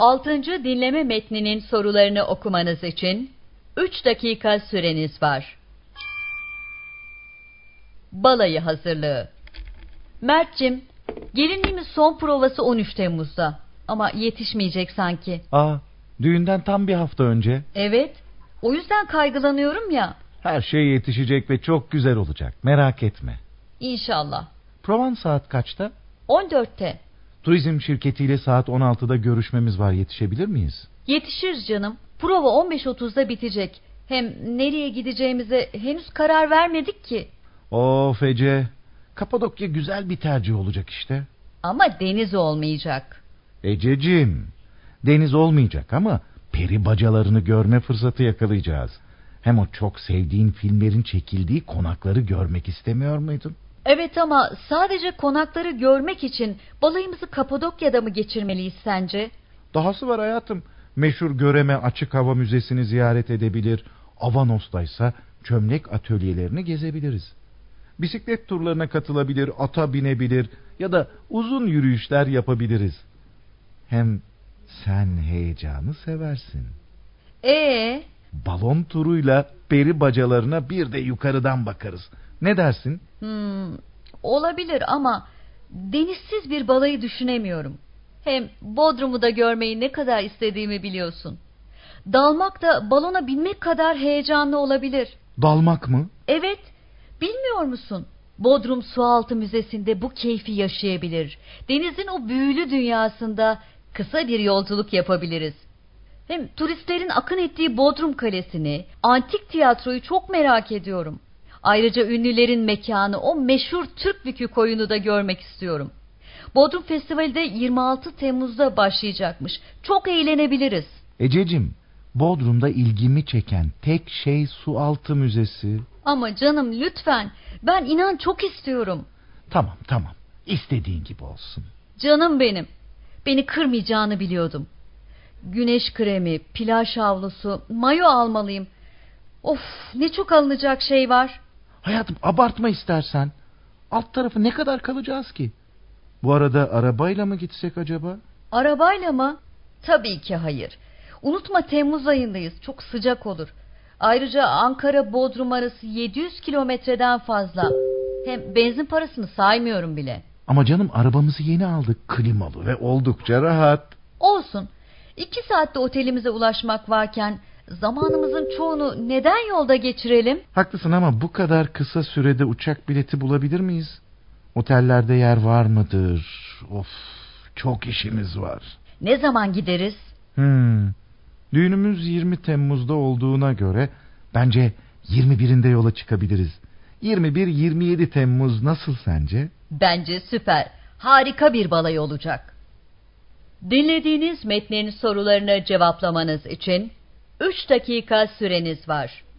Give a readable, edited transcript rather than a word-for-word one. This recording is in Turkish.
6. dinleme metninin sorularını okumanız için 3 dakika süreniz var. Balayı hazırlığı. Mert'cim, gelinliğimiz son provası 13 Temmuz'da. Ama yetişmeyecek sanki. Düğünden tam bir hafta önce. Evet, o yüzden kaygılanıyorum ya. Her şey yetişecek ve çok güzel olacak, merak etme. İnşallah. Provan saat kaçta? 14'te. Turizm şirketiyle saat 16'da görüşmemiz var, yetişebilir miyiz? Yetişiriz canım. Prova 15.30'da bitecek. Hem nereye gideceğimize henüz karar vermedik ki. Of Ece, Kapadokya güzel bir tercih olacak işte. Ama deniz olmayacak. Ececiğim, deniz olmayacak ama peri bacalarını görme fırsatı yakalayacağız. Hem o çok sevdiğin filmlerin çekildiği konakları görmek istemiyor muydun? Evet, ama sadece konakları görmek için balayımızı Kapadokya'da mı geçirmeliyiz sence? Dahası var hayatım. Meşhur Göreme Açık Hava Müzesi'ni ziyaret edebilir. Avanos'taysa çömlek atölyelerini gezebiliriz. Bisiklet turlarına katılabilir, ata binebilir ya da uzun yürüyüşler yapabiliriz. Hem sen heyecanı seversin. Balon turuyla peri bacalarına bir de yukarıdan bakarız. Ne dersin? Olabilir ama denizsiz bir balayı düşünemiyorum. Hem Bodrum'u da görmeyi ne kadar istediğimi biliyorsun. Dalmak da balona binmek kadar heyecanlı olabilir. Dalmak mı? Evet, bilmiyor musun? Bodrum Sualtı Müzesi'nde bu keyfi yaşayabilir. Denizin o büyülü dünyasında kısa bir yolculuk yapabiliriz. Hem turistlerin akın ettiği Bodrum Kalesi'ni, antik tiyatroyu çok merak ediyorum. Ayrıca ünlülerin mekanı, o meşhur Türk Bükü koyunu da görmek istiyorum. Bodrum Festivali de 26 Temmuz'da başlayacakmış. Çok eğlenebiliriz. Ececiğim, Bodrum'da ilgimi çeken tek şey Sualtı Müzesi. Ama canım lütfen, ben inan çok istiyorum. Tamam, İstediğin gibi olsun. Canım benim, beni kırmayacağını biliyordum. Güneş kremi, plaj havlusu, mayo almalıyım. Of, ne çok alınacak şey var. Hayatım, abartma istersen. Alt tarafı ne kadar kalacağız ki? Bu arada arabayla mı gitsek acaba? Arabayla mı? Tabii ki hayır. Unutma, Temmuz ayındayız. Çok sıcak olur. Ayrıca Ankara-Bodrum arası 700 kilometreden fazla. Hem benzin parasını saymıyorum bile. Ama canım, arabamızı yeni aldık. Klimalı ve oldukça rahat. Olsun. 2 saatte otelimize ulaşmak varken zamanımızın çoğunu neden yolda geçirelim? Haklısın ama bu kadar kısa sürede uçak bileti bulabilir miyiz? Otellerde yer var mıdır? Of, çok işimiz var. Ne zaman gideriz? Düğünümüz 20 Temmuz'da olduğuna göre bence 21'inde yola çıkabiliriz. 21-27 Temmuz nasıl sence? Bence süper. Harika bir balayı olacak. Dinlediğiniz metnin sorularını cevaplamanız için 3 dakika süreniz var.